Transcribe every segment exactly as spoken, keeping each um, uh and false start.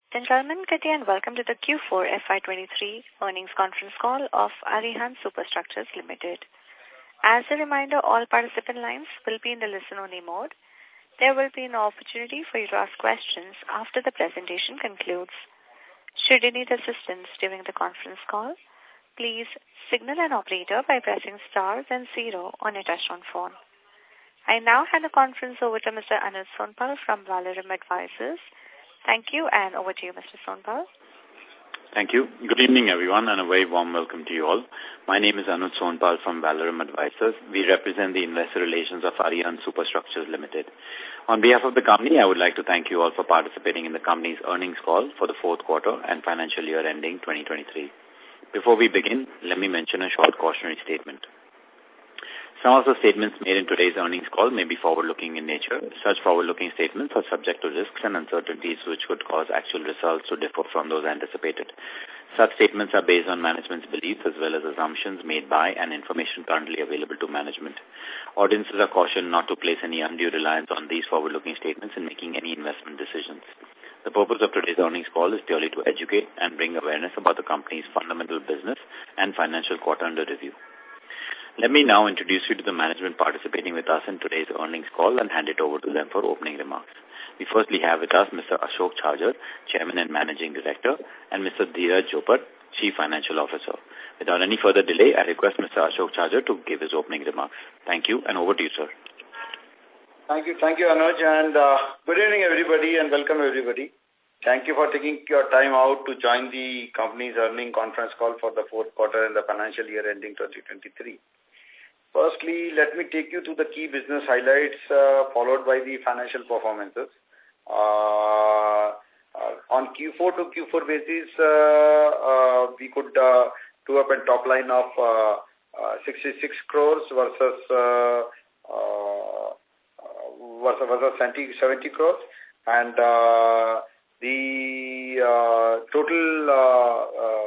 Ladies and gentlemen, good day and welcome to the Q four F Y twenty-three earnings conference call of Arihant Superstructures Limited. As a reminder, all participant lines will be in the listen-only mode. There will be an opportunity for you to ask questions after the presentation concludes. Should you need assistance during the conference call, please signal an operator by pressing star then zero on your touchtone phone. I now hand the conference over to Mister Anuj Sonpal from Valorem Advisors. Thank you, and over to you, Mister Sonpal. Thank you. Good evening, everyone, and a very warm welcome to you all. My name is Anuj Sonpal from Valorem Advisors. We represent the investor relations of Arihant Superstructures Limited. On behalf of the company, I would like to thank you all for participating in the company's earnings call for the fourth quarter and financial year ending twenty twenty-three. Before we begin, let me mention a short cautionary statement. Some of the statements made in today's earnings call may be forward-looking in nature. Such forward-looking statements are subject to risks and uncertainties which could cause actual results to differ from those anticipated. Such statements are based on management's beliefs as well as assumptions made by and information currently available to management. Audiences are cautioned not to place any undue reliance on these forward-looking statements in making any investment decisions. The purpose of today's earnings call is purely to educate and bring awareness about the company's fundamental business and financial quarter under review. Let me now introduce you to the management participating with us in today's earnings call and hand it over to them for opening remarks. We firstly have with us Mister Ashok Chharjar, Chairman and Managing Director, and Mister Dheeraj Jopat, Chief Financial Officer. Without any further delay, I request Mister Ashok Chharjar to give his opening remarks. Thank you, and over to you, sir. Thank you, thank you, Anuj, and uh, good evening, everybody, and welcome, everybody. Thank you for taking your time out to join the company's earnings conference call for the fourth quarter and the financial year ending twenty twenty-three. Firstly, let me take you to the key business highlights uh, followed by the financial performances. Uh, uh, on Q four to Q four basis, uh, uh, we could uh, do up a top line of uh, uh, sixty-six crores versus uh, uh, versus, versus seventy, seventy crores, and uh, the uh, total uh,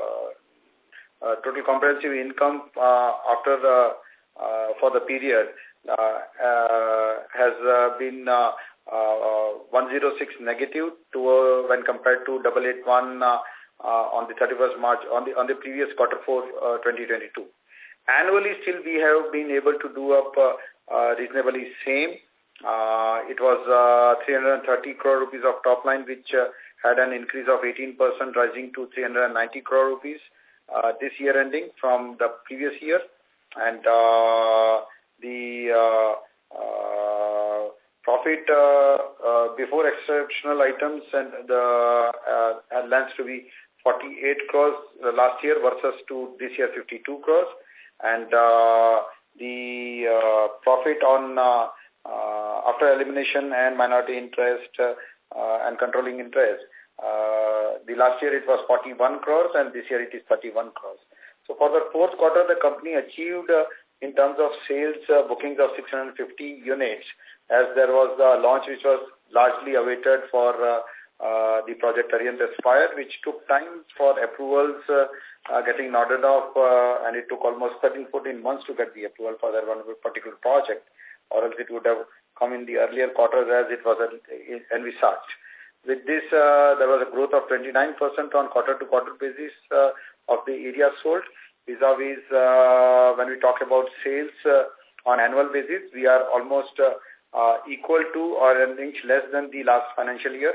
uh, uh, total comprehensive income uh, after the Uh, for the period uh, uh, has uh, been uh, uh, one oh six negative to uh, when compared to eight eighty-one uh, uh, on the thirty-first March on the on the previous quarter four uh, twenty twenty-two. Annually, still we have been able to do up uh, uh, reasonably same. Uh, it was uh, three hundred thirty crore rupees of top line, which uh, had an increase of eighteen percent, rising to three hundred ninety crore rupees uh, this year ending from the previous year. And uh, the uh, uh, profit uh, uh, before exceptional items and the uh, lands to be forty-eight crores last year versus to this year fifty-two crores. And uh, the uh, profit on uh, uh, after elimination and minority interest uh, uh, and controlling interest, uh, the last year it was forty-one crores and this year it is thirty-one crores. So for the fourth quarter, the company achieved, uh, in terms of sales, uh, bookings of six hundred fifty units, as there was the launch which was largely awaited for uh, uh, the project Arihant Aspire, which took time for approvals uh, uh, getting nodded off, uh, and it took almost thirteen, fourteen months to get the approval for that one particular project, or else it would have come in the earlier quarters as it was envisaged. With this, uh, there was a growth of twenty-nine percent on quarter-to-quarter basis uh, of the area sold. Vis-a-vis, uh, when we talk about sales uh, on annual basis, we are almost uh, uh, equal to or an inch less than the last financial year.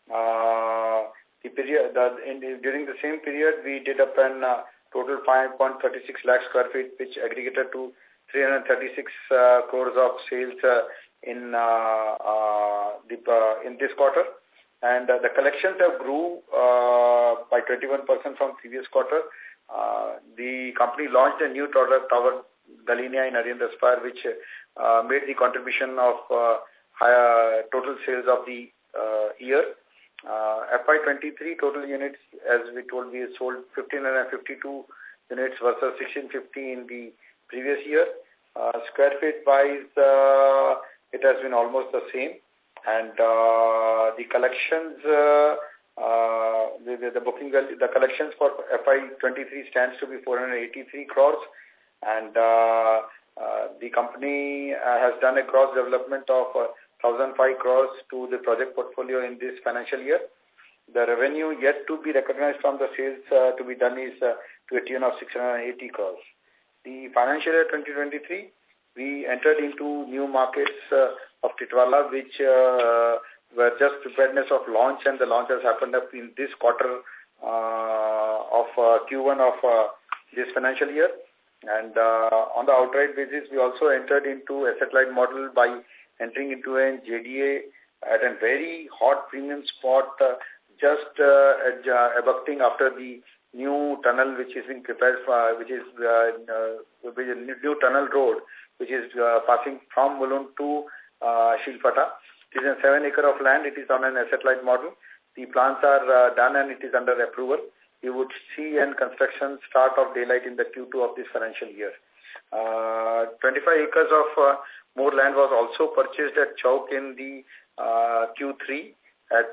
Uh, the period the, in the, during the same period, we did up an uh, total five point three six lakh square feet, which aggregated to three hundred thirty-six uh, crores of sales uh, in uh, uh, the uh, in this quarter. And uh, the collections have grew uh, by twenty-one percent from previous quarter. Uh, the company launched a new tower, tower Galinia in Arihant Aspire, which uh, made the contribution of uh, higher total sales of the uh, year. Uh, F Y twenty-three total units, as we told, we sold one thousand five hundred fifty-two units versus one thousand six hundred fifty in the previous year. Uh, square feet wise, uh, it has been almost the same. And uh, the collections, uh, uh, the, the, the booking, the collections for F Y twenty-three stands to be four hundred eighty-three crores. And uh, uh, the company uh, has done a gross development of uh, one thousand five crores to the project portfolio in this financial year. The revenue yet to be recognized from the sales uh, to be done is uh, to a tune of six hundred eighty crores. The financial year twenty twenty-three, we entered into new markets uh, of Titwala, which uh, were just preparedness of launch, and the launch has happened up in this quarter uh, of uh, Q one of uh, this financial year. And uh, on the outright basis, we also entered into asset-light model by entering into a J D A at a very hot premium spot, uh, just uh, uh, abducting after the new tunnel which is being prepared for, which is uh, uh, which is new tunnel road, which is uh, passing from Mulund to uh, Shilpata. It is a seven acre of land. It is on an asset-light model. The plans are uh, done and it is under approval. You would see an construction start of daylight in the Q two of this financial year. Uh, twenty-five acres of uh, more land was also purchased at Chowk in the uh, Q three at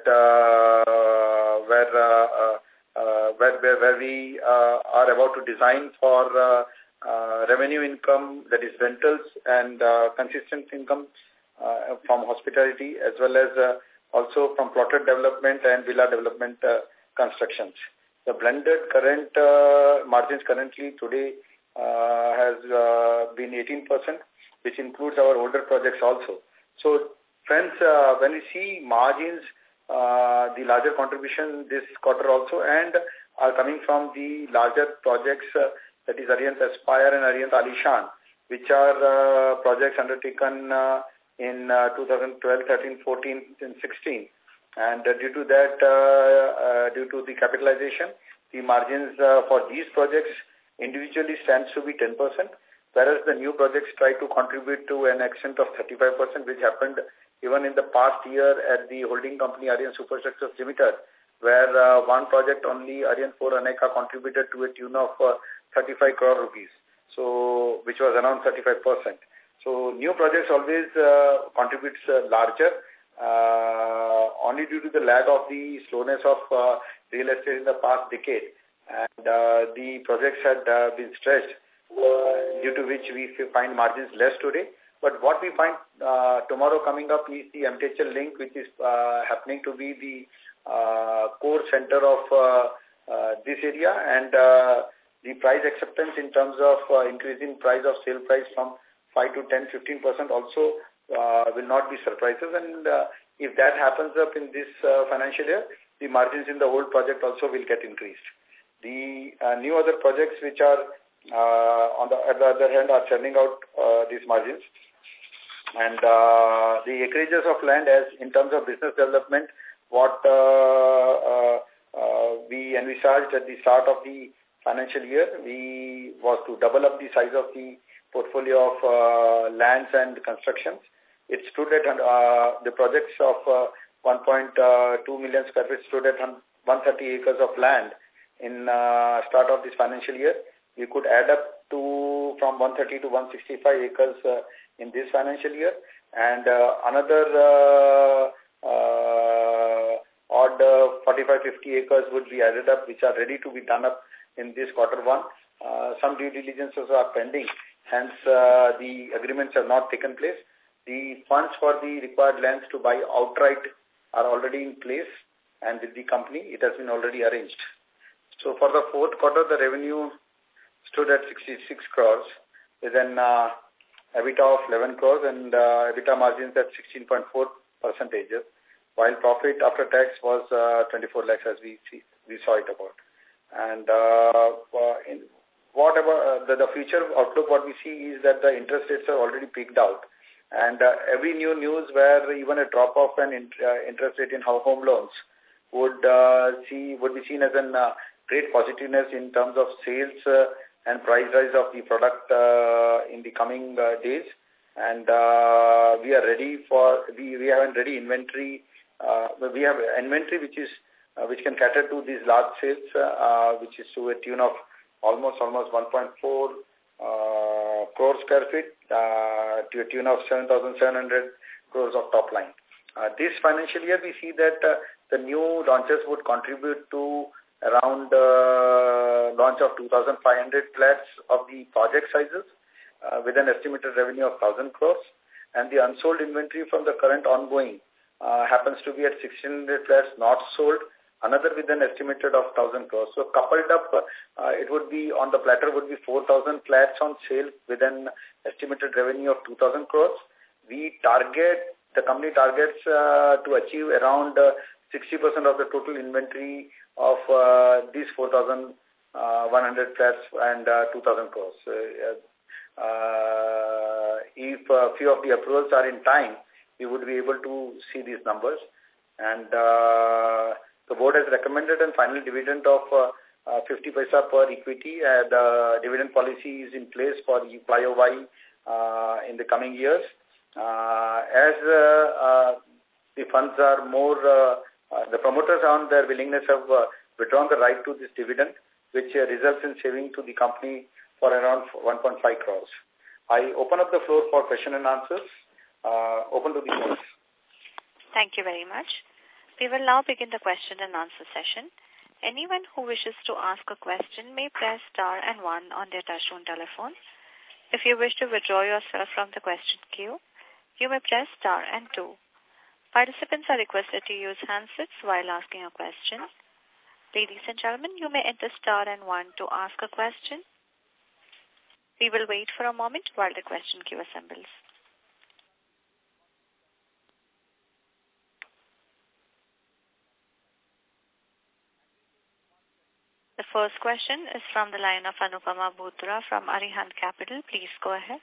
uh, where, uh, uh, where where where we uh, are about to design for uh, uh, revenue income, that is rentals and uh, consistent income uh, from hospitality, as well as uh, also from plotted development and villa development uh, constructions. The blended current uh, margins currently today uh, has uh, been eighteen percent, which includes our older projects also. So, friends, uh, when we see margins, uh, the larger contribution this quarter also, and are coming from the larger projects, uh, that is Arihant Aspire and Arihant Alishan, which are uh, projects undertaken uh, in uh, two thousand twelve, thirteen, fourteen, and sixteen. And uh, due to that, uh, uh, due to the capitalization, the margins uh, for these projects individually stands to be ten percent, whereas the new projects try to contribute to an extent of thirty-five percent, which happened even in the past year at the holding company Arihant Superstructures Limited, where uh, one project only, Arihant four Aneka, contributed to a tune of uh, thirty-five crore rupees, so which was around thirty-five percent. So new projects always uh, contributes uh, larger. Uh, only due to the lag of the slowness of uh, real estate in the past decade, and uh, the projects had uh, been stretched, uh, due to which we find margins less today. But what we find uh, tomorrow coming up is the M T H L link, which is uh, happening to be the uh, core center of uh, uh, this area, and uh, the price acceptance in terms of uh, increasing price of sale price from five to ten, fifteen percent also Uh, will not be surprises, and uh, if that happens up in this uh, financial year, the margins in the old project also will get increased. The uh, new other projects which are uh, on the, at the other hand are churning out uh, these margins, and uh, the acreages of land, as in terms of business development, what uh, uh, uh, we envisaged at the start of the financial year, we was to double up the size of the portfolio of uh, lands and constructions. It stood at, uh, the projects of uh, one point two million square feet stood at one hundred thirty acres of land in uh, start of this financial year. We could add up to from one hundred thirty to one hundred sixty-five acres uh, in this financial year, and uh, another uh, uh, odd uh, forty-five to fifty acres would be added up, which are ready to be done up in this quarter one. Uh, some due diligences are pending, hence uh, the agreements have not taken place. The funds for the required lands to buy outright are already in place, and with the company, it has been already arranged. So for the fourth quarter, the revenue stood at sixty-six crores, with an uh, EBITDA of eleven crores and uh, EBITDA margins at sixteen point four percent, while profit after tax was uh, twenty-four lakhs, as we see, we saw it about. And uh, in whatever uh, the, the future outlook, what we see is that the interest rates are already peaked out. And uh, every new news where even a drop of an int uh, interest rate in home loans would uh, see would be seen as a uh, great positiveness in terms of sales uh, and price rise of the product uh, in the coming uh, days. And uh, we are ready for we we have a ready inventory. Uh, we have inventory which is uh, which can cater to these large sales, uh, which is to a tune of almost almost one point four. Uh, crore square feet uh, to a tune of seven thousand seven hundred crores of top line. Uh, this financial year, we see that uh, the new launches would contribute to around uh, launch of two thousand five hundred flats of the project sizes uh, with an estimated revenue of one thousand crores, and the unsold inventory from the current ongoing uh, happens to be at sixteen hundred flats not sold, another with an estimated of one thousand crores. So coupled up, uh, it would be on the platter would be four thousand flats on sale with an estimated revenue of two thousand crores. We target, the company targets uh, to achieve around uh, sixty percent of the total inventory of uh, these four thousand one hundred flats and uh, two thousand crores. Uh, uh, if a few of the approvals are in time, we would be able to see these numbers. And uh, the board has recommended a final dividend of uh, uh, fifty paisa per equity. Uh, the dividend policy is in place for Y O Y uh, in the coming years. Uh, as uh, uh, the funds are more, uh, uh, the promoters on their willingness have uh, withdrawn the right to this dividend, which uh, results in saving to the company for around one point five crores. I open up the floor for question and answers. Uh, open to the floor. Thank you very much. We will now begin the question and answer session. Anyone who wishes to ask a question may press star and one on their touchtone telephone. If you wish to withdraw yourself from the question queue, you may press star and two. Participants are requested to use handsets while asking a question. Ladies and gentlemen, you may enter star and one to ask a question. We will wait for a moment while the question queue assembles. The first question is from the line of Anupama Bhutra from Arihant Capital. Please go ahead.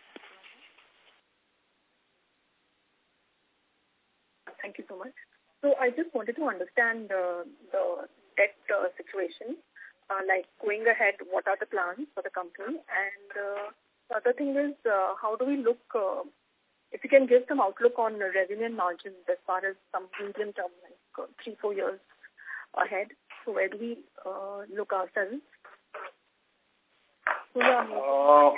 Thank you so much. So I just wanted to understand uh, the debt uh, situation. Uh, like going ahead, what are the plans for the company? And uh, the other thing is, uh, how do we look, uh, if you can give some outlook on revenue and margins as far as some medium term, like uh, three, four years ahead. So where do we uh, look ourselves? So, uh,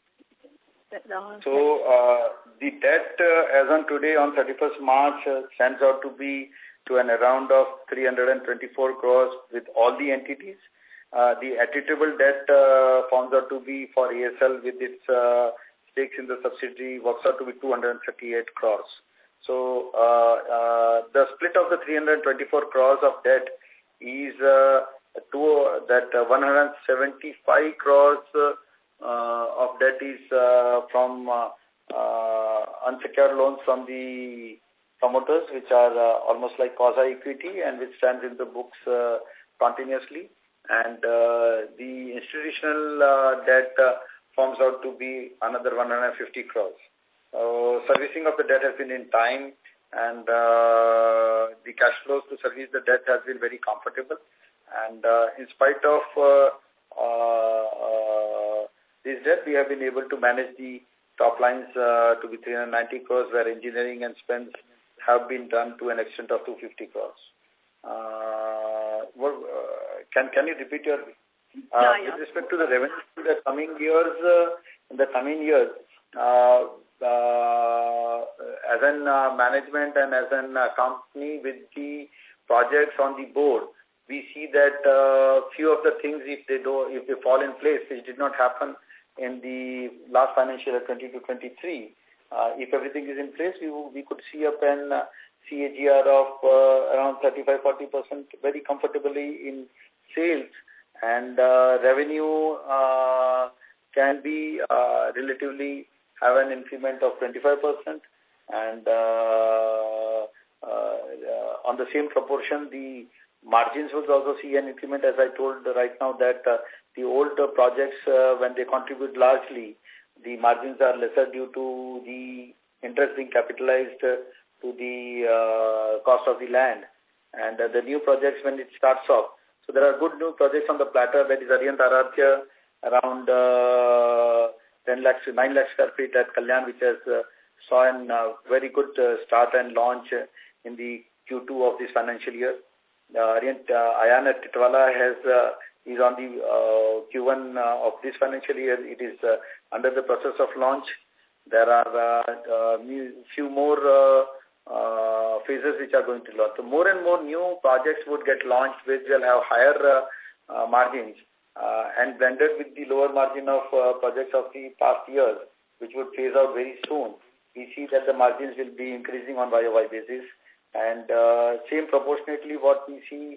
so uh, the debt uh, as on today on thirty-first March uh, stands out to be to an around of three hundred twenty-four crores with all the entities. Uh, the attributable debt uh, forms out to be for A S L with its uh, stakes in the subsidiary works out to be two hundred thirty-eight crores. So uh, uh, the split of the three hundred twenty-four crores of debt is uh, two, that uh, one hundred seventy-five crores uh, uh, of debt is uh, from uh, uh, unsecured loans from the promoters, which are uh, almost like quasi-equity and which stands in the books uh, continuously. And uh, the institutional uh, debt uh, forms out to be another one hundred fifty crores. Uh, servicing of the debt has been in time, and uh, the cash flows to service the debt has been very comfortable. And uh, in spite of uh, uh, uh, this debt, we have been able to manage the top lines uh, to be three hundred ninety crores, where engineering and spends have been done to an extent of two hundred fifty crores. Uh, what, uh, can can you repeat your uh, yeah, yeah. with respect to the revenue in the coming years? Uh, in the coming years, uh, uh, as an uh, management and as an uh, company with the projects on the board, we see that uh, few of the things, if they do, if they fall in place, which did not happen in the last financial year twenty to twenty-three. Uh, if everything is in place, we we could see up an uh, C A G R of uh, around thirty-five to forty percent very comfortably in sales, and uh, revenue uh, can be uh, relatively have an increment of twenty-five percent, and uh, uh, on the same proportion, the margins will also see an increment, as I told right now that uh, the old uh, projects, uh, when they contribute largely, the margins are lesser due to the interest being capitalized uh, to the uh, cost of the land. And uh, the new projects, when it starts off, so there are good new projects on the platter, that is Arihant Aradhya, around uh, ten lakhs to nine lakhs square feet at Kalyan, which has uh, saw a uh, very good uh, start and launch uh, in the Q two of this financial year. Uh, Arihant uh, Ayan at Titwala has uh, is on the uh, Q one uh, of this financial year. It is uh, under the process of launch. There are uh, uh, few more uh, uh, phases which are going to launch. So more and more new projects would get launched, which will have higher uh, uh, margins uh, and blended with the lower margin of uh, projects of the past years, which would phase out very soon. We see that the margins will be increasing on Y O Y basis. And uh, same proportionately what we see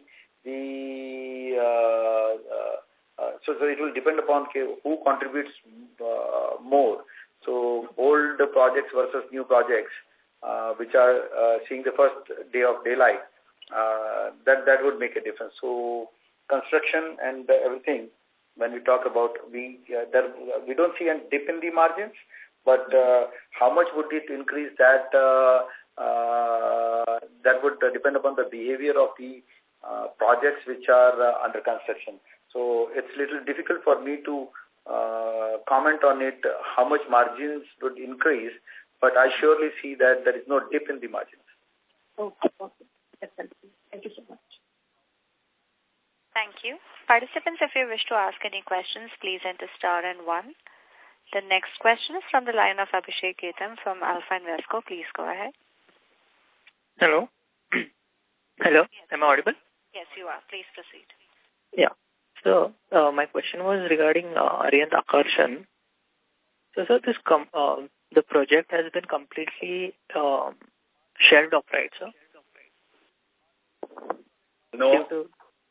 the uh, uh, uh, so, so it will depend upon who contributes uh, more. So old projects versus new projects, uh, which are uh, seeing the first day of daylight, uh, that that would make a difference. So construction and everything, when we talk about, we uh, there, we don't see a dip in the margins, but uh, how much would it increase, that uh, uh, that would depend upon the behavior of the uh, projects which are uh, under construction. So it's a little difficult for me to uh, comment on it, how much margins would increase, but I surely see that there is no dip in the margins. Okay, okay. That's helpful. Thank you so much. Thank you. Participants, if you wish to ask any questions, please enter star and one. The next question is from the line of Abhishek Ketan from Alpha Invesco. Please go ahead. Hello. Hello. Yes. Am I audible? Yes, you are. Please proceed. Yeah. So, uh, my question was regarding uh, Arihant Akarshan. So, sir, this com uh, the project has been completely um, shelved off, right, sir? No. Due to,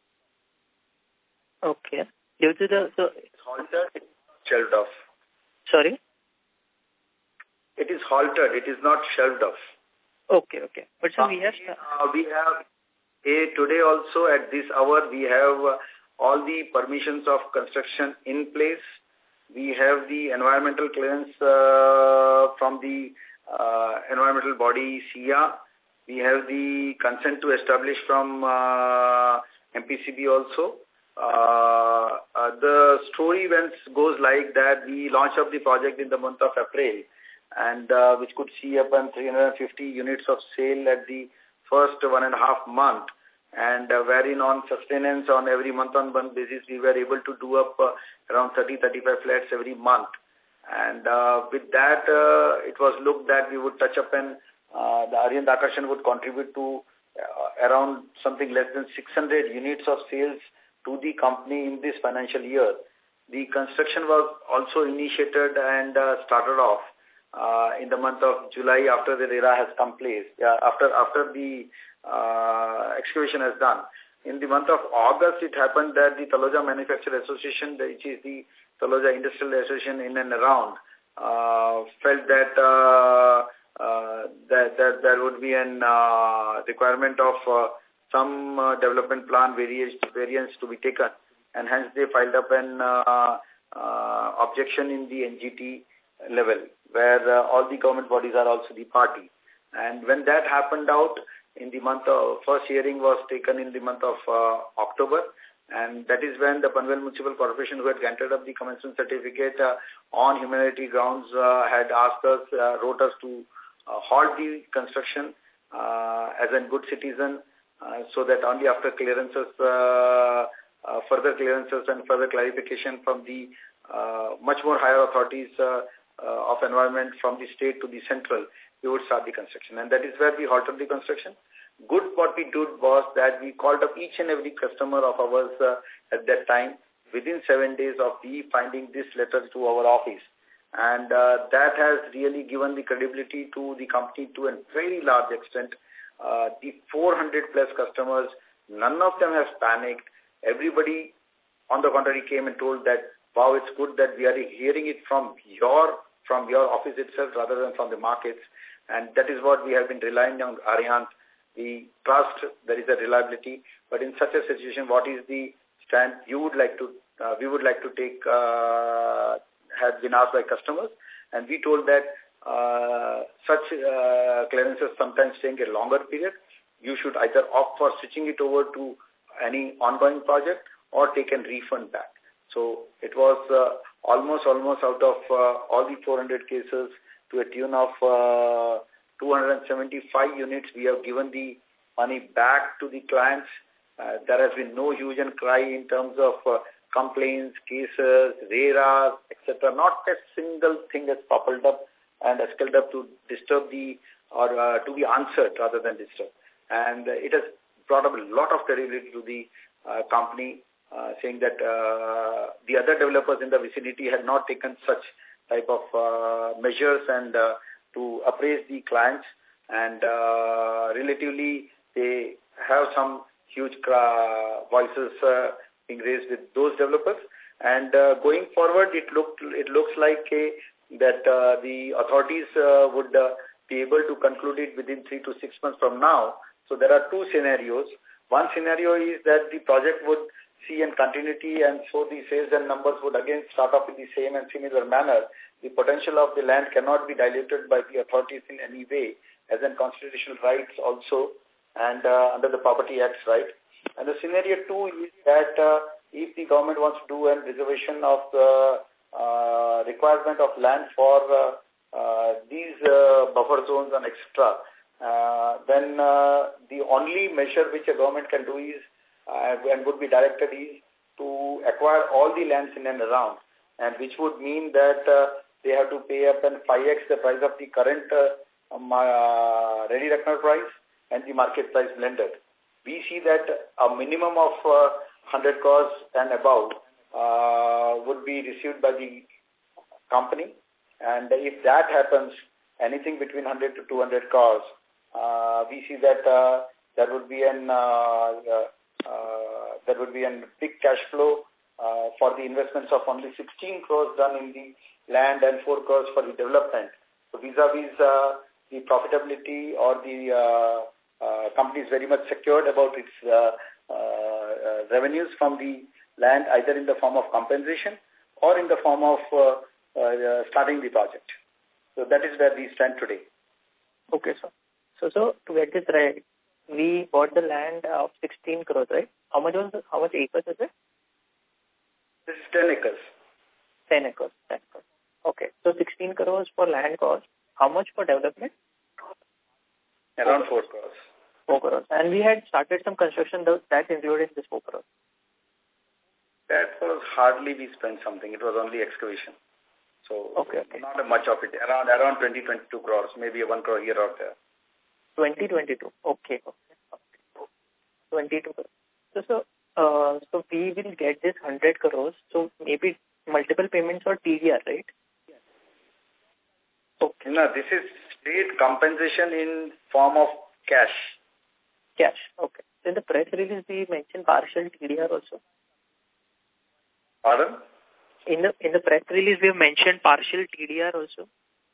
okay. Due to the... So, it's halted, shelved off. Sorry? It is halted. It is not shelved off. Okay, okay. But, sir, uh, we have... Uh, we have, a, today also at this hour, we have uh, all the permissions of construction in place. We have the environmental clearance uh, from the uh, environmental body S I A. We have the consent to establish from uh, M P C B also. Uh, uh, the story events goes like that. We launched up the project in the month of April, and uh, which could see up on three hundred fifty units of sale at the first one and a half month. And uh, wherein on sustenance on every month-on-month basis, we were able to do up uh, around thirty, thirty-five flats every month. And uh, with that, uh, it was looked that we would touch up and uh, the Arihant Akarshan would contribute to uh, around something less than six hundred units of sales to the company in this financial year. The construction was also initiated and uh, started off uh, in the month of July after the RERA has come place, uh, after, after the Uh, excavation has done. In the month of August, it happened that the Taloja Manufacturer Association, which is the Taloja Industrial Association in and around, uh, felt that, uh, uh, that that there would be an uh, requirement of uh, some uh, development plan variance, variance to be taken, and hence they filed up an uh, uh, objection in the N G T level, where uh, all the government bodies are also the party. And when that happened out, in the month of, first hearing was taken in the month of uh, October, and that is when the Panvel Municipal Corporation, who had granted up the commencement certificate uh, on humanitarian grounds, uh, had asked us, uh, wrote us to uh, halt the construction uh, as a good citizen, uh, so that only after clearances, uh, uh, further clearances and further clarification from the uh, much more higher authorities uh, uh, of environment from the state to the central, we would start the construction. And that is where we halted the construction. Good what we did was that we called up each and every customer of ours uh, at that time within seven days of the finding this letter to our office. And uh, that has really given the credibility to the company to a very large extent. Uh, the four hundred plus customers, none of them have panicked. Everybody, on the contrary, came and told that, wow, it's good that we are hearing it from your, from your office itself rather than from the markets. And that is what we have been relying on Arihant. We trust there is a reliability, but in such a situation, what is the stand you would like to, uh, we would like to take, uh, has been asked by customers. And we told that uh, such uh, clearances sometimes take a longer period. You should either opt for switching it over to any ongoing project or take a refund back. So it was uh, almost, almost out of uh, all the four hundred cases, to a tune of uh, two hundred seventy-five units, we have given the money back to the clients. Uh, there has been no hue and cry in terms of uh, complaints, cases, RERAs, et cetera. Not a single thing has popped up and escalated up to disturb the, or uh, to be answered rather than disturb. And uh, it has brought up a lot of credibility to the uh, company, uh, saying that uh, the other developers in the vicinity had not taken such type of uh, measures and uh, to appraise the clients, and uh, relatively they have some huge uh, voices uh, being raised with those developers. And uh, going forward, it looked it looks like a, that uh, the authorities uh, would uh, be able to conclude it within three to six months from now. So there are two scenarios. One scenario is that the project would see in continuity, and so the sales and numbers would again start off in the same and similar manner. The potential of the land cannot be diluted by the authorities in any way, as in constitutional rights also, and uh, under the Property Acts, right? And the scenario two is that uh, if the government wants to do a reservation of the uh, requirement of land for uh, uh, these uh, buffer zones and et cetera, uh, then uh, the only measure which a government can do is uh, and would be directed is to acquire all the lands in and around, and which would mean that uh, they have to pay up and five X the price of the current uh, um, uh, ready reckoner price and the market price blended. We see that a minimum of uh, one hundred crores and above uh, would be received by the company, and if that happens, anything between one hundred to two hundred crores, uh, we see that uh, there would be an uh, uh, uh, there would be a big cash flow uh, for the investments of only sixteen crores done in the land and four crores for the development. So vis-a-vis uh, the profitability or the uh, uh, company is very much secured about its uh, uh, uh, revenues from the land, either in the form of compensation or in the form of uh, uh, starting the project. So that is where we stand today. Okay, sir. So, so to get this right, we bought the land of sixteen crores, right? How much was the, how much acres is it? This is ten acres. ten acres. ten acres. Okay. So sixteen crores for land cost. How much for development? Around four crores. four crores. And we had started some construction that's included in this four crores. That was hardly we spent something. It was only excavation. So okay, okay. not a much of it. Around around twenty, twenty-two crores, maybe a one crore here or there. twenty, twenty-two. Okay. Okay. okay. twenty-two crores. So, so, uh, so we will get this one hundred crores. So maybe multiple payments or T D R, right? Yes. Okay. No, this is straight compensation in form of cash. Cash. Okay. So in the press release, we mentioned partial T D R also. Pardon? In the in the press release, we have mentioned partial T D R also.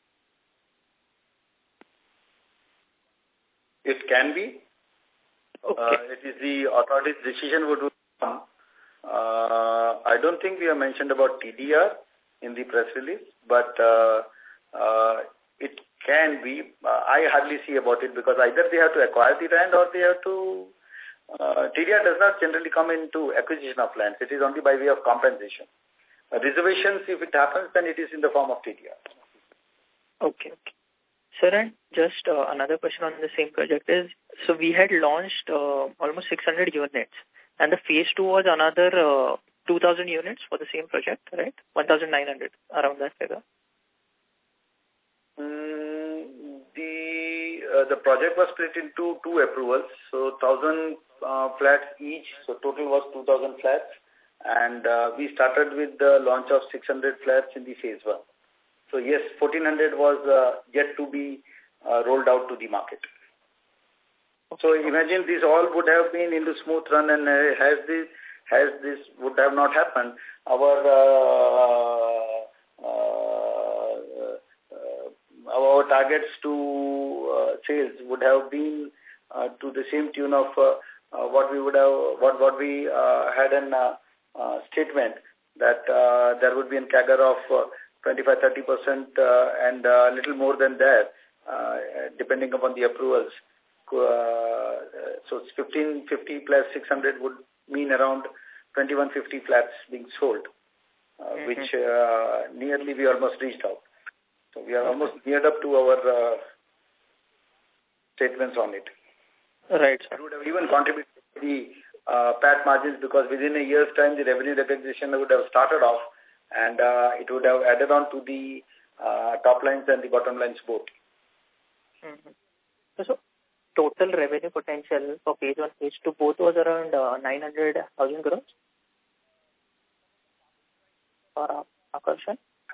It can be. Okay. Uh, it is the authority's decision would come. Uh, I don't think we have mentioned about T D R in the press release, but uh, uh, it can be. Uh, I hardly see about it because either they have to acquire the land or they have to. Uh, T D R does not generally come into acquisition of lands. It is only by way of compensation. Uh, reservations, if it happens, then it is in the form of T D R. Okay. okay. Sir, and just uh, another question on the same project is, so we had launched uh, almost six hundred units, and the phase two was another uh, two thousand units for the same project, right? one thousand nine hundred, around that figure. Mm, the uh, the project was split into two approvals, so one thousand uh, flats each, so total was two thousand flats, and uh, we started with the launch of six hundred flats in the phase one. So yes, fourteen hundred was uh, yet to be uh, rolled out to the market. So imagine this all would have been in the smooth run, and uh, has this has this would have not happened, our uh, uh, uh, our targets to uh, sales would have been uh, to the same tune of uh, uh, what we would have what what we uh, had an uh, uh, statement that uh, there would be a C A G R of uh, twenty-five to thirty percent uh, and a uh, little more than that, uh, depending upon the approvals. Uh, so fifteen fifty plus six hundred would mean around twenty-one fifty flats being sold, uh, mm-hmm. which uh, nearly we almost reached out. So we are okay. almost neared up to our uh, statements on it. Right. It would have even contributed to the uh, P A T margins, because within a year's time the revenue recognition would have started off, and uh, it would have added on to the uh, top lines and the bottom lines both. Mm-hmm. So, so total revenue potential for phase one, phase two, both was around uh, nine hundred thousand crores for Akarshan?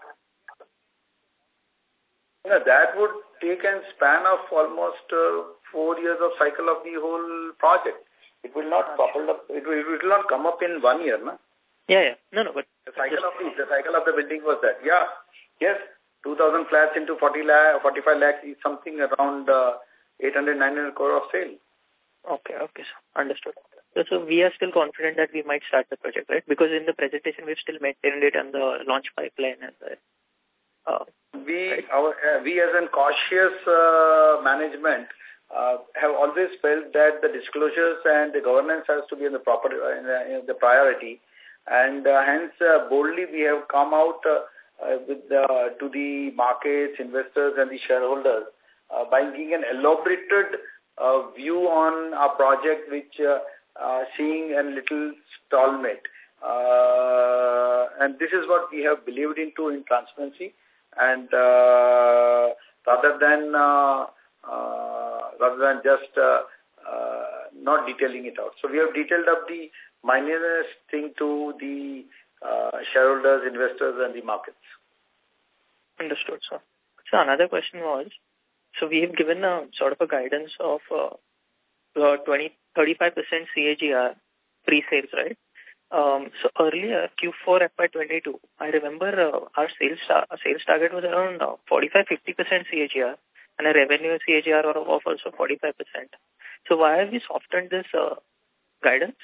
Yeah, that would take a span of almost uh, four years of cycle of the whole project. It will not couple up. It will, it will not come up in one year, no? Yeah, yeah. No, no, but the cycle of the, the cycle of the building was that. Yeah, yes, two thousand flats into forty lakh, forty-five lakhs is something around uh, eight hundred, nine hundred crore of sale. Okay, okay, sir. Understood. So, so we are still confident that we might start the project, right? Because in the presentation we've still maintained it on the launch pipeline and the. Uh, we right? our uh, we as a cautious uh, management uh, have always felt that the disclosures and the governance has to be in the proper uh, in, the, in the priority, and uh, hence uh, boldly we have come out uh, uh, with the, to the markets, investors, and the shareholders uh, by giving an elaborated uh, view on our project, which uh, uh, seeing a little stalemate, uh, and this is what we have believed into in transparency. And uh, rather than uh, uh, rather than just uh, uh, not detailing it out, so we have detailed up the minutest thing to the uh, shareholders, investors, and the markets. Understood, sir. So another question was, so we have given a sort of a guidance of uh, uh, twenty, thirty-five percent C A G R pre-sales, right? Um, so earlier, Q four F Y twenty-two, I remember uh, our sales tar sales target was around uh, forty-five to fifty percent C A G R and a revenue C A G R of also forty-five percent. So why have we softened this uh, guidance?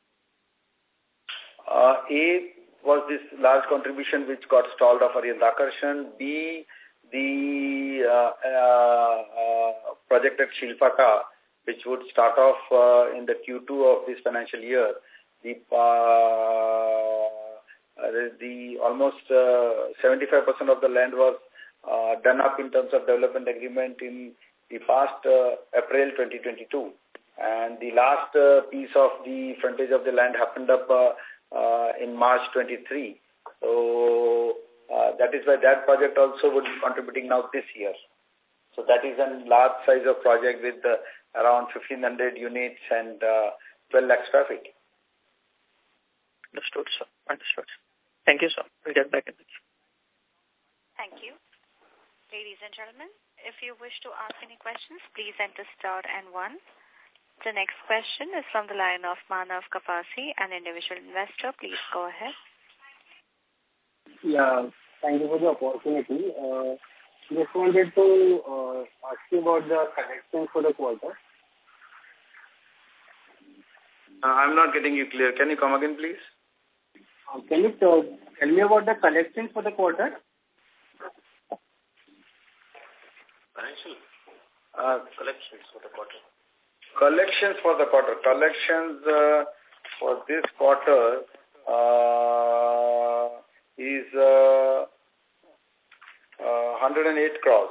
Uh, A was this large contribution which got stalled of Arihant Akarshan. B, the uh, uh, uh, project at Shilpata, which would start off uh, in the Q two of this financial year. The, uh, the almost uh, seventy-five percent of the land was uh, done up in terms of development agreement in the past uh, April twenty twenty-two. And the last uh, piece of the frontage of the land happened up uh, uh, in March twenty-three. So uh, that is why that project also would be contributing now this year. So that is a large size of project with uh, around fifteen hundred units and uh, twelve lakh square feet. Understood, sir. Understood. Thank you, sir. We'll get back in touch. Thank you. Ladies and gentlemen, if you wish to ask any questions, please enter star and one. The next question is from the line of Manav Kapasi, an individual investor. Please go ahead. Yeah, thank you for the opportunity. Uh, just wanted to uh, ask you about the collections for the quarter. Uh, I'm not getting you clear. Can you come again, please? Uh, can you tell, tell me about the collections for the quarter? Financial uh, collections for the quarter. Collections for the quarter. Collections uh, for this quarter uh, is uh, uh, one hundred eight crores.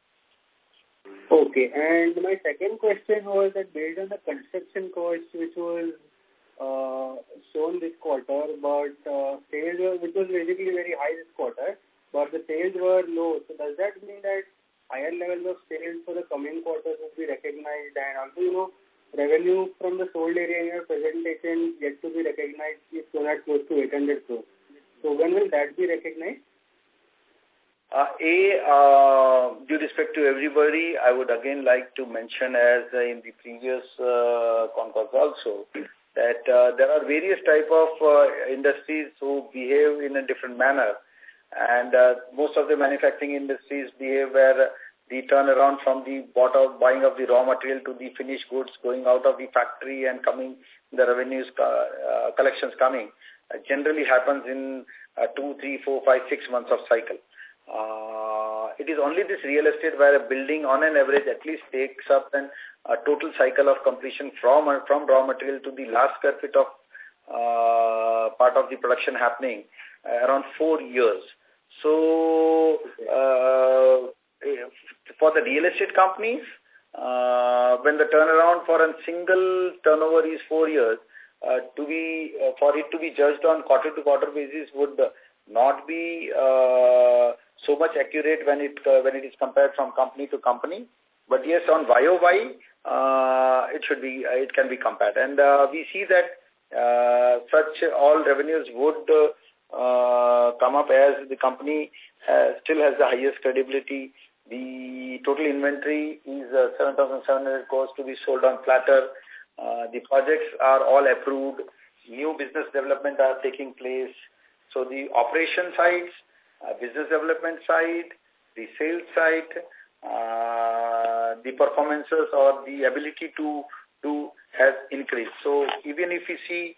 Okay, and my second question was that based on the construction cost which was uh, shown this quarter, but uh, sales were, which was basically very high this quarter, but the sales were low. So does that mean that higher levels of sales for the coming quarters will be recognized? And also, you know, revenue from the sold area in your presentation yet to be recognized is shown at close to eight hundred crores. So when will that be recognized? Uh, A, uh, due respect to everybody, I would again like to mention, as uh, in the previous uh, conference also, that uh, there are various type of uh, industries who behave in a different manner. And uh, most of the manufacturing industries behave where the turnaround from the bottom, buying of the raw material to the finished goods going out of the factory and coming, the revenues, uh, uh, collections coming, uh, generally happens in uh, two, three, four, five, six months of cycle. Uh, it is only this real estate where a building on an average at least takes up an, a total cycle of completion from uh, from raw material to the last square feet of uh, part of the production happening uh, around four years. So uh, for the real estate companies, uh, when the turnaround for a single turnover is four years, uh, to be uh, for it to be judged on quarter to quarter basis would not be uh, so much accurate when it uh, when it is compared from company to company. But yes, on Y O Y, uh, it should be uh, it can be compared, and uh, we see that uh, such all revenues would uh, uh, come up as the company uh, still has the highest credibility. The total inventory is uh, seven thousand seven hundred crores to be sold on platter. Uh, the projects are all approved. New business development are taking place. So the operation sides, uh, business development side, the sales side, uh, the performances or the ability to do has increased. So even if you see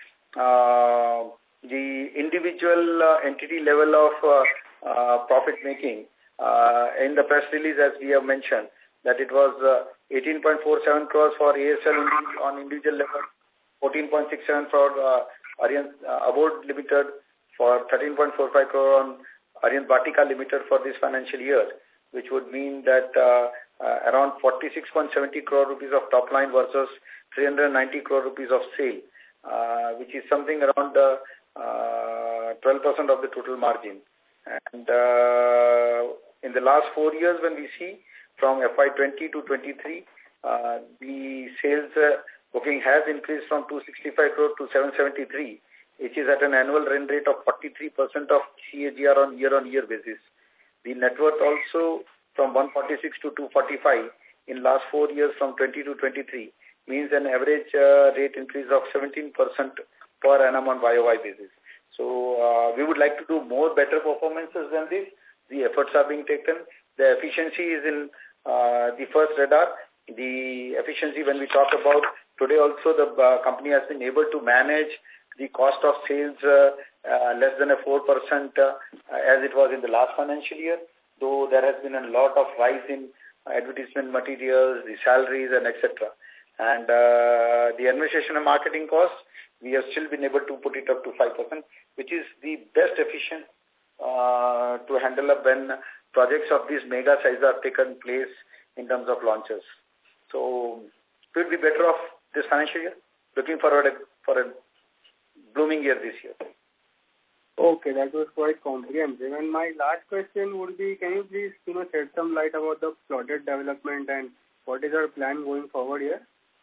uh, the individual uh, entity level of uh, uh, profit making, uh, in the press release as we have mentioned, that it was uh, eighteen point four seven crores for A S L on individual level, fourteen point six seven for uh, Arihant uh, Abode Limited, for thirteen point four five crore on Arihant Vatika Limited for this financial year, which would mean that uh, uh, around forty-six point seven zero crore rupees of top line versus three hundred ninety crore rupees of sale, uh, which is something around uh, uh, twelve percent of the total margin. And uh, in the last four years when we see from F Y twenty to twenty-three, uh, the sales uh, booking has increased from two hundred sixty-five crore to seven hundred seventy-three, which is at an annual run rate of forty-three percent of C A G R on year-on-year basis. The net worth also from one hundred forty-six to two hundred forty-five in last four years from twenty to twenty-three means an average uh, rate increase of seventeen percent per annum on Y O Y basis. So uh, we would like to do more better performances than this. The efforts are being taken. The efficiency is in uh, the first radar. The efficiency when we talk about today also the uh, company has been able to manage the cost of sales uh, uh, less than a four percent uh, as it was in the last financial year, though there has been a lot of rise in advertisement materials, the salaries and et cetera. And uh, the administration and marketing costs, we have still been able to put it up to five percent, which is the best efficient uh, to handle up when projects of this mega size are taken place in terms of launches. So we'll be better off this financial year. Looking forward for a blooming year this year. Okay, that was quite comprehensive. And my last question would be, can you please you know, shed some light about the plotted development and what is our plan going forward here?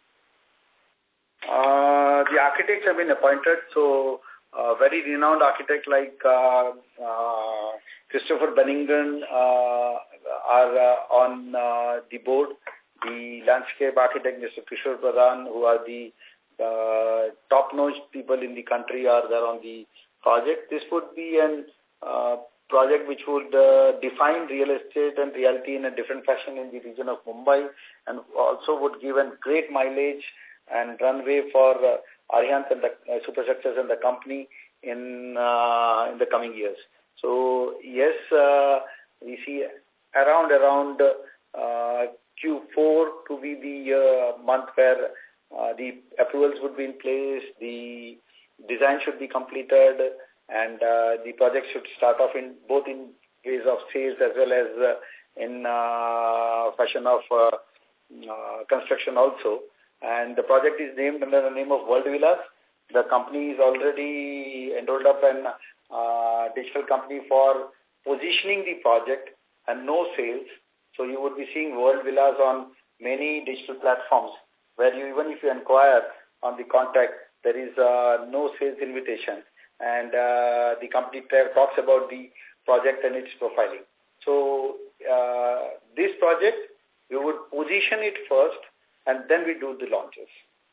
Uh, the architects have been appointed, so a very renowned architect like uh, uh, Christopher Benningen uh, are uh, on uh, the board. The landscape architect, Mister Kishore Pradhan, who are the uh, top-notch people in the country, are there on the project. This would be an uh, project which would uh, define real estate and realty in a different fashion in the region of Mumbai, and also would give a great mileage and runway for uh, Arihant and the uh, Superstructures and the company in uh, in the coming years. So yes, uh, we see around around uh, Q four to be the uh, month where uh, the approvals would be in place, the design should be completed, and uh, the project should start off in both in ways of sales as well as uh, in uh, fashion of uh, uh, construction also. And the project is named under the name of World Villas. The company is already enrolled up an uh, digital company for positioning the project and no sales. So you would be seeing World Villas on many digital platforms where you, even if you inquire on the contract, there is uh, no sales invitation. And uh, the company talks about the project and its profiling. So uh, this project, we would position it first, and then we do the launches.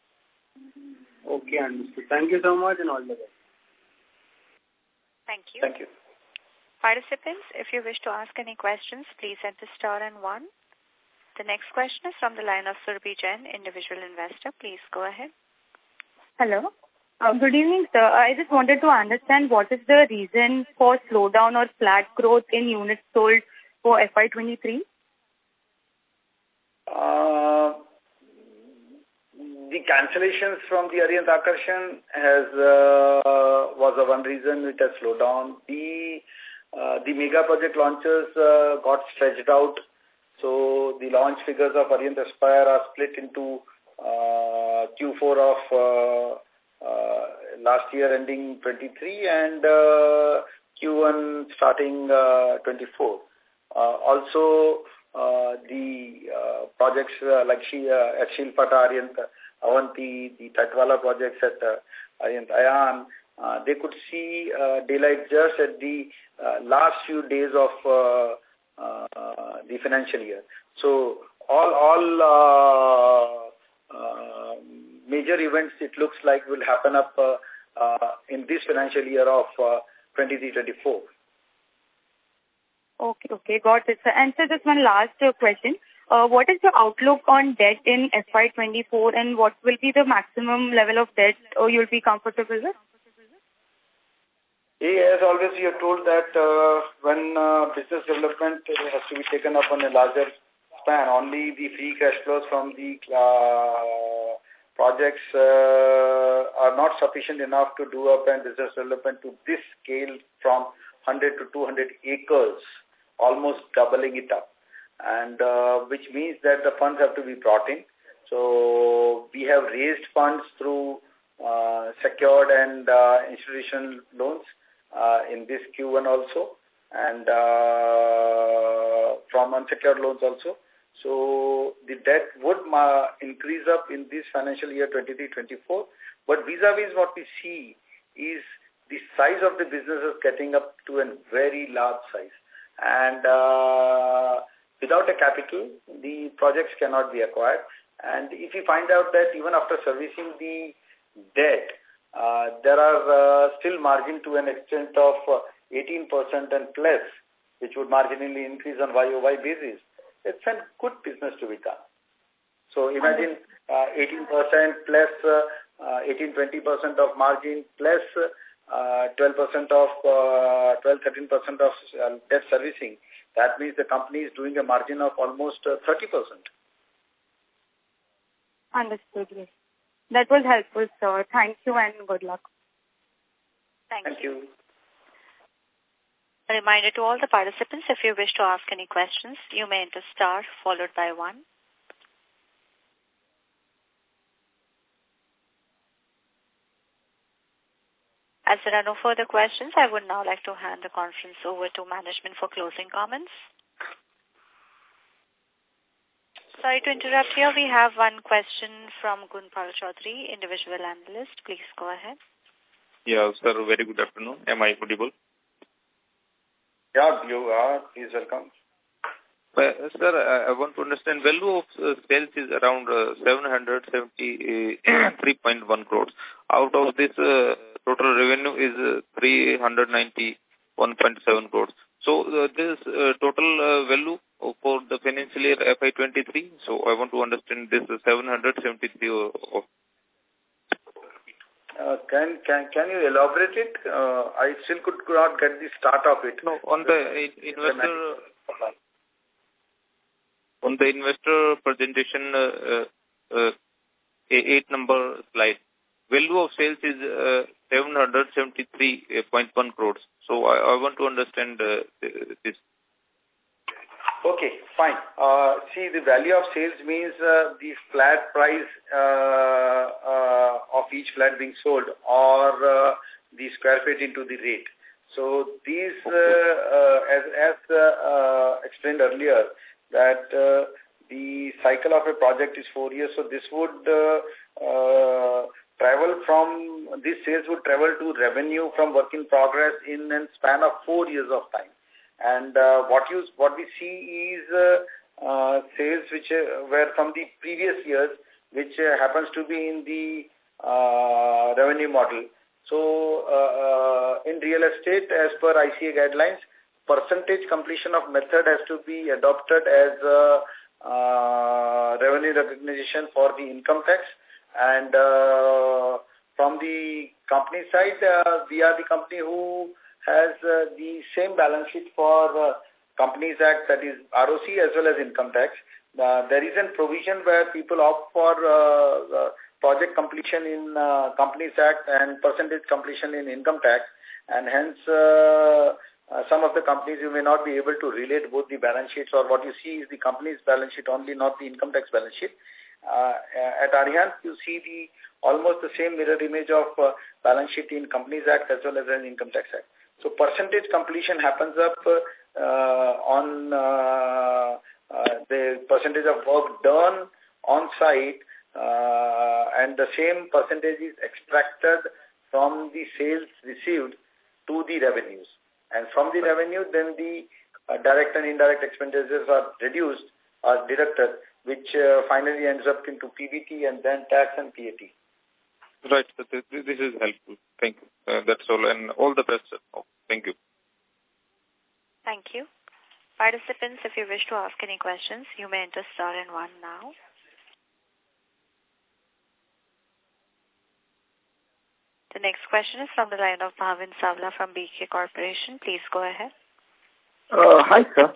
Okay, understood. Thank you so much and all the best. Thank you. Thank you. Participants, if you wish to ask any questions, please enter star and one. The next question is from the line of Surbhi Jain, individual investor. Please go ahead. Hello. Uh, good evening, sir. I just wanted to understand what is the reason for slowdown or flat growth in units sold for F Y twenty-three? Uh, the cancellations from the Arihant Akarshan has uh, was a one reason which has slowed down. The uh, the mega project launches uh, got stretched out, so the launch figures of Arihant Aspire are split into uh, Q four of uh, uh, last year ending twenty-three and uh, Q one starting uh, twenty-four. Uh, also, uh, the uh, projects uh, like she, uh, at Shilpata, Arihant Avanti, the Tatwala projects at uh, Arihant Ayan, uh, they could see uh, daylight just at the uh, last few days of uh, uh, the financial year. So all all uh, uh, major events, it looks like, will happen up uh, uh, in this financial year of uh, twenty-three twenty-four. Okay, okay, got it, sir. And sir, just one last uh, question. Uh, what is the outlook on debt in F Y twenty-four, and what will be the maximum level of debt or you'll be comfortable with? Yeah, as always, you are told that uh, when uh, business development has to be taken up on a larger span, only the free cash flows from the uh, projects uh, are not sufficient enough to do up and business development to this scale from one hundred to two hundred acres, almost doubling it up. And uh, which means that the funds have to be brought in. So we have raised funds through uh, secured and uh, institutional loans uh, in this Q one also, and uh, from unsecured loans also. So the debt would uh, increase up in this financial year twenty-three twenty-four. But vis-a-vis what we see is the size of the business is getting up to a very large size. And uh, without a capital, the projects cannot be acquired. And if you find out that even after servicing the debt, uh, there are uh, still margin to an extent of uh, eighteen percent and plus, which would marginally increase on Y O Y basis, it's a good business to be done. So imagine uh, eighteen percent plus uh, uh, eighteen to twenty percent of margin plus uh, twelve percent of uh, twelve to thirteen percent of uh, debt servicing. That means the company is doing a margin of almost uh, thirty percent. Understood, yes. That was helpful, sir. Thank you and good luck. Thank, Thank you. you. A reminder to all the participants, if you wish to ask any questions, you may enter star followed by one. As there are no further questions, I would now like to hand the conference over to management for closing comments. Sorry to interrupt here. We have one question from Gunpal Chaudhary, individual analyst. Please go ahead. Yeah, sir. Very good afternoon. Am I audible? Yeah, you are. Please welcome. Uh, sir, I, I want to understand value of uh, sales is around uh, seven hundred seventy-three point one crores. Out of this, uh, total revenue is uh, three hundred ninety-one point seven crores. So uh, this uh, total uh, value for the financial year F Y twenty-three. So I want to understand this uh, seven hundred seventy-three. Of Uh, can can can you elaborate it? Uh, I still could not get the start of it. No, on the in, investor on the investor presentation, uh, uh, eight number slide, value of sales is uh, seven hundred seventy-three point one crores. So I, I want to understand uh, this. Okay, fine. Uh, see, the value of sales means uh, the flat price uh, uh, of each flat being sold, or uh, the square feet into the rate. So these, uh, uh, as, as uh, uh, explained earlier, that uh, the cycle of a project is four years. So this would uh, uh, travel from, these sales would travel to revenue from work in progress in a span of four years of time. And uh, what you what we see is uh, uh, sales which uh, were from the previous years, which uh, happens to be in the uh, revenue model. So uh, uh, in real estate, as per I C A guidelines, percentage completion of method has to be adopted as uh, uh, revenue recognition for the income tax. And uh, from the company side, uh, we are the company who has uh, the same balance sheet for uh, Companies Act, that is R O C, as well as income tax. Uh, there is a provision where people opt for uh, uh, project completion in uh, Companies Act and percentage completion in income tax, and hence uh, uh, some of the companies you may not be able to relate both the balance sheets, or what you see is the company's balance sheet only, not the income tax balance sheet. Uh, at Arihant, you see the almost the same mirror image of uh, balance sheet in Companies Act as well as in Income Tax Act. So percentage completion happens up uh, on uh, uh, the percentage of work done on site, uh, and the same percentage is extracted from the sales received to the revenues. And from the revenue, then the uh, direct and indirect expenditures are reduced or deducted, which uh, finally ends up into P B T and then tax and P A T. Right. This, this is helpful. Thank you. Uh, that's all. And all the best, sir. Oh, thank you. Thank you. Participants, if you wish to ask any questions, you may enter star and one now. The next question is from the line of Bhavin Savla from B K Corporation. Please go ahead. Uh, hi, sir.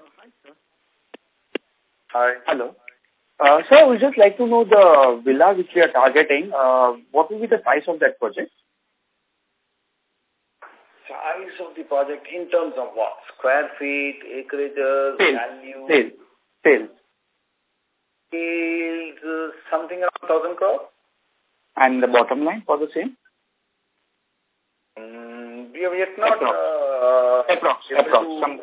Hi. Hello. Uh, sir, I would just like to know the villa which we are targeting. Uh, what will be the size of that project? Size of the project in terms of what? Square feet, acreages, Sales. value? Sales. Sales. Sales, uh, something around one thousand crore. And the bottom line for the same? Mm, we have yet not... Approx. Uh, Approx. Approx. Some...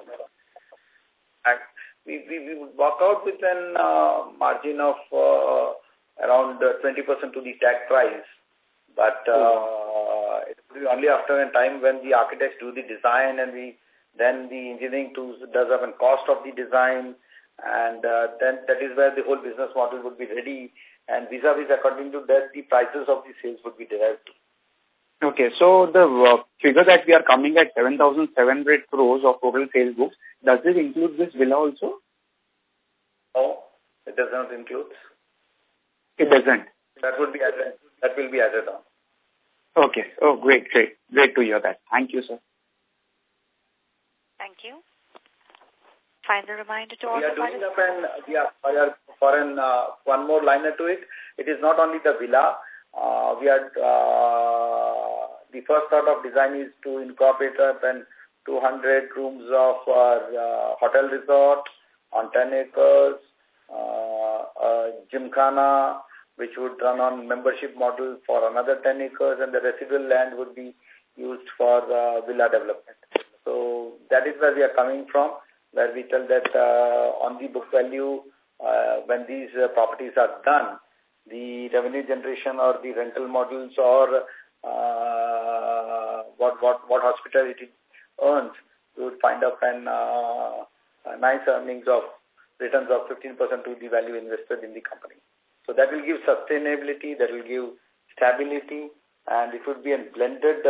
We, we, we would walk out with an uh, margin of uh, around uh, twenty percent to the tag price. But uh, it will be only after a time when the architects do the design and we then the engineering tools does have a cost of the design, and uh, then that is where the whole business model would be ready, and vis-a-vis according to that the prices of the sales would be derived. Okay, so the uh, figure that we are coming at seven thousand seven hundred crores of total sales books, does this include this villa also? No, it does not include. It doesn't. That would be added. That will be added on. Okay. Oh, great, great. Great to hear that. Thank you, sir. Thank you. Final reminder to all we are the doing up participants. an, we are, we are for an, uh, one more liner to it. It is not only the villa. Uh, we are, uh, the first thought of design is to incorporate up an two hundred rooms of our uh, hotel resort on ten acres, uh, a gymkhana, which would run on membership model for another ten acres, and the residual land would be used for uh, villa development. So that is where we are coming from, where we tell that uh, on the book value, uh, when these uh, properties are done, the revenue generation or the rental models or uh, what, what, what hospitality earns, we would find up an uh, nice earnings of returns of fifteen percent to the value invested in the company. So that will give sustainability, that will give stability, and it would be a blended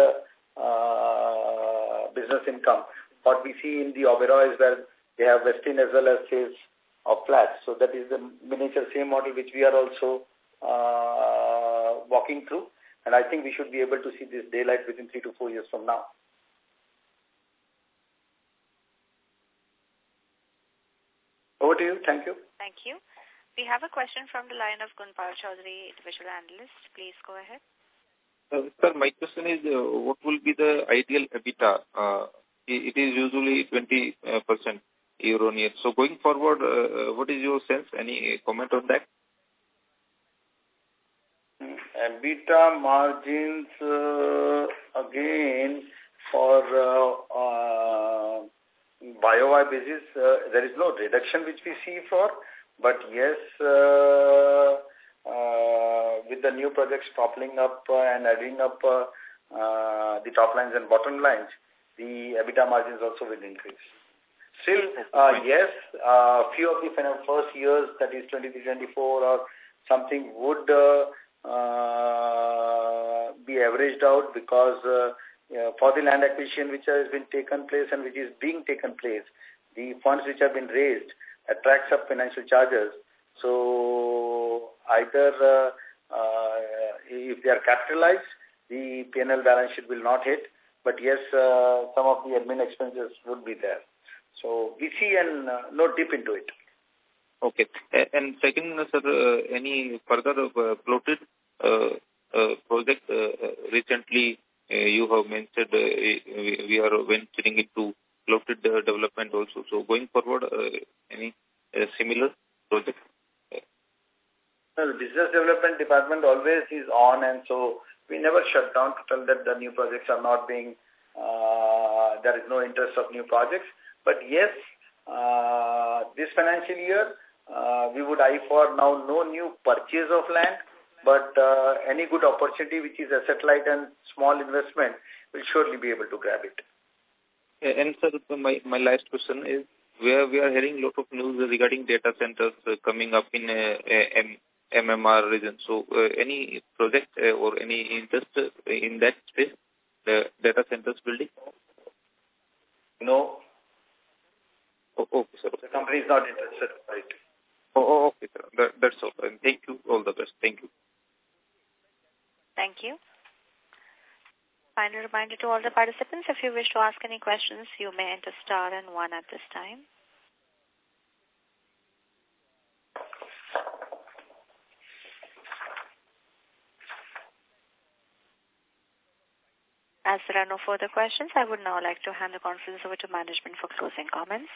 uh, business income. What we see in the Oberoi is where they have Westin as well as sales of flats. So that is the miniature same model which we are also uh, walking through. And I think we should be able to see this daylight within three to four years from now. Over to you. Thank you. Thank you. We have a question from the line of Gunpal Chaudhary, individual analyst. Please go ahead. Uh, sir, my question is, uh, what will be the ideal EBITDA? Uh, it is usually twenty percent year on year. So going forward, uh, what is your sense? Any comment on that? EBITDA margins, uh, again, for uh, uh, Y O Y basis, uh, there is no reduction which we see for, but yes, uh, uh, with the new projects toppling up uh, and adding up uh, uh, the top lines and bottom lines, the EBITDA margins also will increase. Still, uh, yes, uh, few of the first years, that is twenty-three, twenty-four or something would uh, uh, be averaged out because uh, uh, for the land acquisition which has been taken place and which is being taken place, the funds which have been raised attracts up financial charges. So either uh, uh, if they are capitalized, the P and L balance sheet will not hit, but yes, uh, some of the admin expenses would be there. So we see an, uh, no dip into it. Okay. And second, sir, uh, any further uh, floated uh, uh, project uh, recently uh, you have mentioned uh, we, we are venturing into floated uh, development also. So going forward, uh, any uh, similar project? No, the business development department always is on, and so we never shut down to tell that the new projects are not being, uh, there is no interest of new projects. But yes, uh, this financial year, uh, we would eye for now no new purchase of land, but uh, any good opportunity which is asset light and small investment will surely be able to grab it. And sir, my, my last question is, where we are hearing a lot of news regarding data centers uh, coming up in uh, M, M M R region. So uh, any project uh, or any interest in that space, the data centers building? No. Oh, okay, sir. The company is not interested, right? Oh, oh okay, sir. That, that's all. And thank you. All the best. Thank you. Thank you. Final reminder to all the participants, if you wish to ask any questions, you may enter star and one at this time. As there are no further questions, I would now like to hand the conference over to management for closing comments.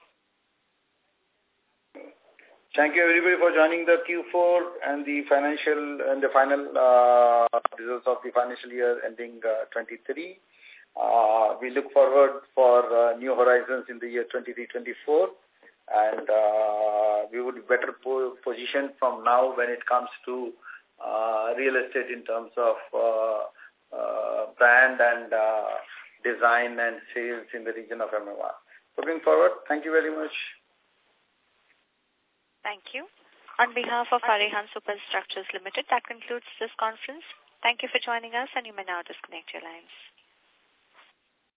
Thank you everybody for joining the Q four and the financial and the final uh, results of the financial year ending uh, twenty-three. Uh, we look forward for uh, new horizons in the year twenty-three twenty-four, and uh, we would be better po positioned from now when it comes to uh, real estate in terms of uh, uh, brand and uh, design and sales in the region of M M R. Looking forward. Thank you very much. Thank you. On behalf of Arihant Superstructures Limited, that concludes this conference. Thank you for joining us, and you may now disconnect your lines.